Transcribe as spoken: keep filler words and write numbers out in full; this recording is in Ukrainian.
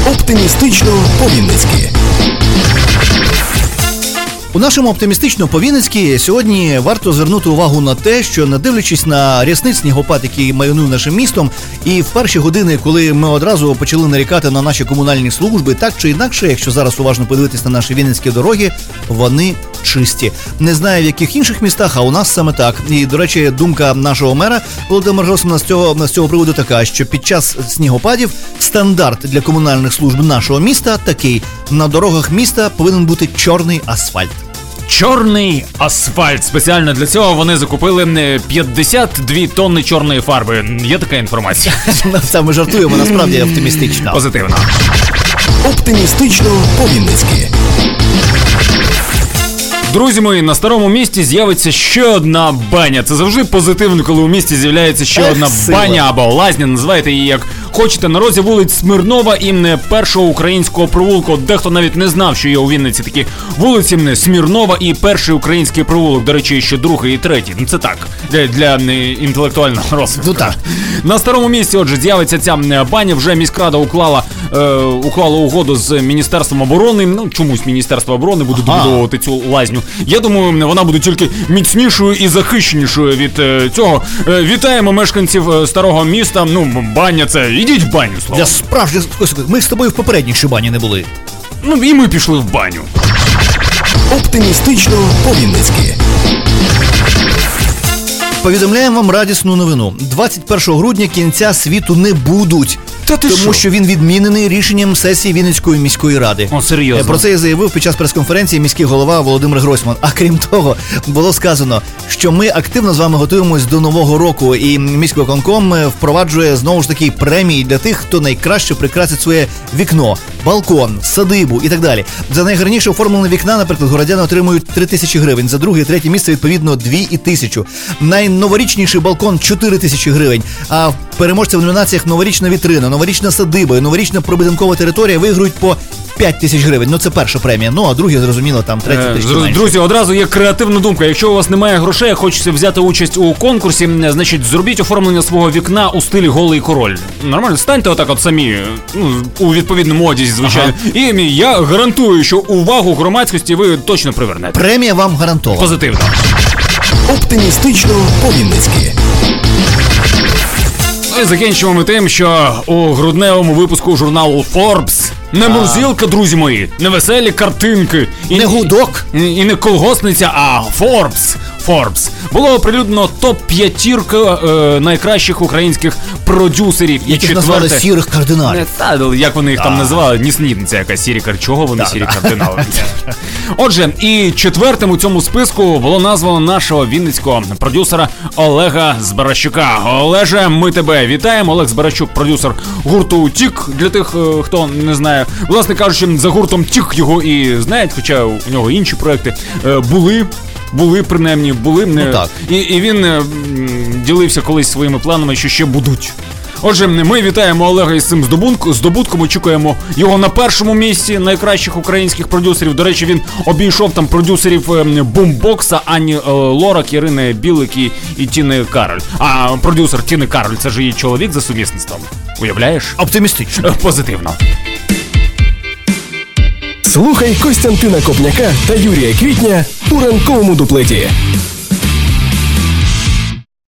Оптимістично по-вінницьки. У нашому оптимістично по-вінницьки сьогодні варто звернути увагу на те, що, не дивлячись на рясний снігопад, який майонув нашим містом, і в перші години, коли ми одразу почали нарікати на наші комунальні служби, так чи інакше, якщо зараз уважно подивитись на наші вінницькі дороги, вони чисті. Не знаю, в яких інших містах, а у нас саме так. І, до речі, думка нашого мера Володимира Гройсмана з цього, з цього приводу така, що під час снігопадів стандарт для комунальних служб нашого міста такий: на дорогах міста повинен бути чорний асфальт. Чорний асфальт. Спеціально для цього вони закупили п'ятдесят дві тонни чорної фарби. Є така інформація? Це ми жартуємо, насправді оптимістично. Позитивно. Оптимістично по-вінницьки. Друзі мої, на Старому місті з'явиться ще одна баня. Це завжди позитивно, коли у місті з'являється ще Ех, одна сила. баня або лазня, називайте її як хочете. На розі вулиць Смирнова і першого українського провулку. Дехто навіть не знав, що є у Вінниці такі вулиці Смирнова і перший український провулок. До речі, ще другий і третій. Ну це так, для, для інтелектуального розвитку. Ну так. На Старому місті, отже, з'явиться ця баня. Вже міськрада уклала, е, уклала угоду з Міністерством оборони. Ну, чомусь Міністерство оборони буде Ага. добудовувати цю лазню. Я думаю, вона буде тільки міцнішою і захищенішою від е, цього. Е, вітаємо мешканців е, Старого міста. Ну, баня це. Ідіть в баню, Слава. Для справжніх... Ми з тобою в попередній бані не були. Ну, і ми пішли в баню. Оптимістично по-вінницьки. Повідомляємо вам радісну новину. двадцять першого грудня кінця світу не будуть. Та ти тому що? що він відмінений рішенням сесії Вінницької міської ради. О, серйозно? Про це і заявив під час прес-конференції міський голова Володимир Гройсман. А крім того, було сказано, що ми активно з вами готуємось до Нового року, і міськвиконком впроваджує знову ж таки премії для тих, хто найкраще прикрасить своє вікно, балкон, садибу і так далі. За найгарніше оформлене вікна, наприклад, городяни отримують три тисячі гривень, за друге і третє місце відповідно дві і тисячу. Найноворічніший балкон чотири тисячі гривень, а переможці в номінаціях новорічна вітрина, новорічна садиба і новорічна пробудинкова територія виграють по п'ять тисяч гривень. Ну це перша премія. Ну а другі, зрозуміло, там тридцять тисяч менше. Друзі, одразу є креативна думка. Якщо у вас немає грошей, а хочеться взяти участь у конкурсі, значить зробіть оформлення свого вікна у стилі голий король. Нормально, станьте отак от самі, ну, у відповідному одязі, звичайно. Ага. І я гарантую, що увагу громадськості ви точно привернете. Премія вам гарантована. Позитивно. Оптимістично по-вінницьки. Ну і закінчимо ми тим, що у грудневому випуску журналу Forbes не мурзілка, друзі мої, не веселі картинки. І, Не гудок. І, і не колгосниця, а Forbes. Forbes. Було оприлюднено топ-п'ятірка е, найкращих українських продюсерів. Яких і назвали четверте... сірих кардиналів. Не, та, як вони їх там називали, ніснітниця якась, сірі кар... Чого вони Да, сірі да. кардинали? Отже, і четвертим у цьому списку було названо нашого вінницького продюсера Олега Збаращука. Олеже, ми тебе вітаємо. Олег Збаращук, продюсер гурту Тік. Для тих, хто не знає, власне кажучи, за гуртом Тік його і знають, хоча у нього інші проекти були. Були, принаймні, були. Ну, так. І, і він е, ділився колись своїми планами, що ще будуть. Отже, ми вітаємо Олега із цим здобутком, очікуємо його на першому місці найкращих українських продюсерів. До речі, він обійшов там продюсерів Бумбокса, Ані Лорак, Ірини Білик і, і Тіни Кароль. А продюсер Тіни Кароль – це ж її чоловік за сумісництвом. Уявляєш? Оптимістично. Позитивно. Слухай Костянтина Копняка та Юрія Квітня у ранковому дуплеті.